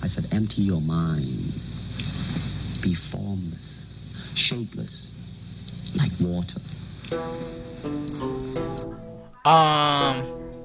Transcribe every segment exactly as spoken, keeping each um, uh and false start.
I said, empty your mind. Be formless, shapeless, like water. Um.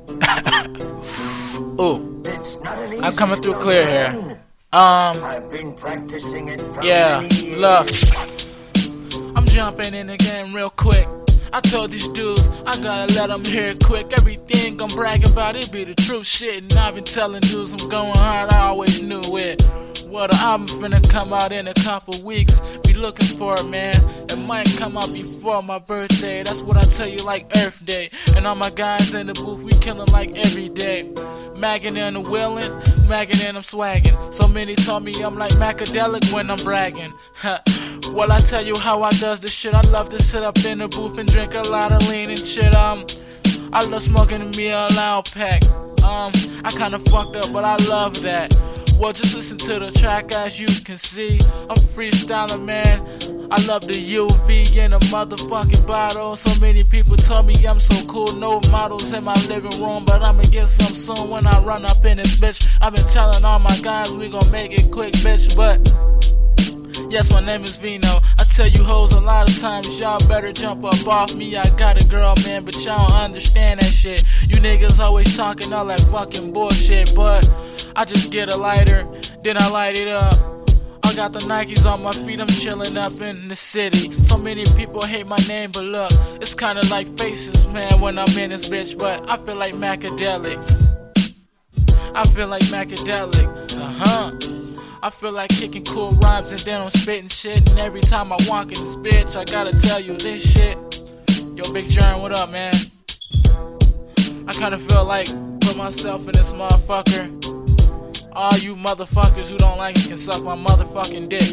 Ooh. I'm coming through clear here. Um. Yeah, look. I'm jumping in the game real quick. I told these dudes, I gotta let them hear it quick. Everything I'm bragging about, it be the true shit. And I've been telling dudes I'm going hard, I always knew it. Well, the album finna come out in a couple weeks. Be looking for it, man. It might come out before my birthday. That's what I tell you, like Earth Day. And all my guys in the booth, we killing like every day. Magging and the willin', magging and I'm swagging. So many told me I'm like Macadelic when I'm bragging. Well, I tell you how I does this shit. I love to sit up in the booth and drink a lot of lean and shit. Um, I love smoking me a loud pack. Um, I kinda fucked up, but I love that. Well, just listen to the track as you can see. I'm freestyling, man. I love the U V in a motherfucking bottle. So many people told me I'm so cool. No models in my living room, but I'ma get some soon when I run up in this bitch. I've been telling all my guys we gon' make it quick, bitch. But yes, my name is Vino. I tell you hoes a lot of times, y'all better jump up off me. I got a girl, man, but y'all don't understand that shit. You niggas always talking all that fucking bullshit, but I just get a lighter, then I light it up. I got the Nikes on my feet, I'm chilling up in the city. So many people hate my name, but look, it's kinda like faces, man, when I'm in this bitch. But I feel like Macadelic. I feel like Macadelic, uh-huh. I feel like kicking cool rhymes and then I'm spitting shit. And every time I walk in this bitch, I gotta tell you this shit. Yo, Big Jern, what up, man? I kinda feel like put myself in this motherfucker. All you motherfuckers who don't like it can suck my motherfucking dick.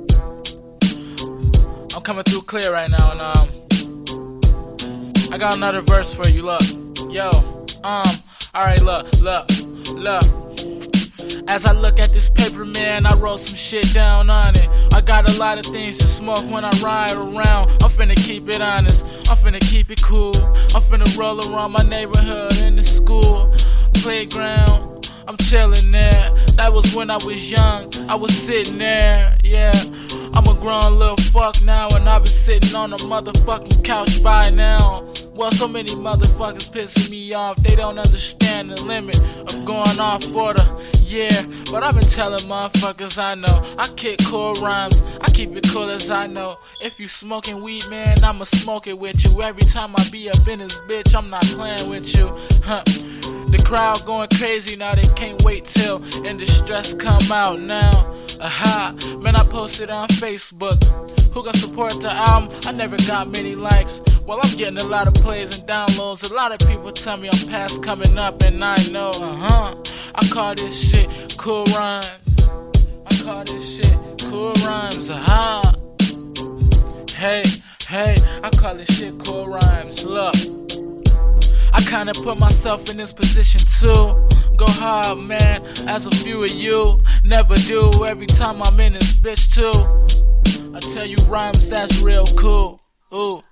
I'm coming through clear right now, and um, I got another verse for you. Look, yo, um, alright, look, look, look. As I look at this paper, man, I wrote some shit down on it. I got a lot of things to smoke when I ride around. I'm finna keep it honest, I'm finna keep it cool. I'm finna roll around my neighborhood in the school playground. I'm chillin' there. That was when I was young, I was sitting there, yeah. I'm a grown little fuck now, and I've been sitting on a motherfucking couch by now. Well, so many motherfuckers pissing me off. They don't understand the limit of going off for the year. But I've been telling motherfuckers I know I kick cool rhymes, I keep it cool as I know. If you smoking weed, man, I'ma smoke it with you. Every time I be up in this bitch, I'm not playing with you, huh. The crowd going crazy now, they can't wait till In Distress come out now. Aha, man, I posted on Facebook. Who gon' support the album? I never got many likes. Well, I'm getting a lot of plays and downloads. A lot of people tell me I'm past coming up, and I know, uh-huh. I call this shit cool rhymes. I call this shit cool rhymes, aha. Hey, hey, I call this shit cool rhymes. Look, I kinda put myself in this position too. Go hard, man, as a few of you never do. Every time I'm in this bitch too, I tell you rhymes that's real cool. Ooh.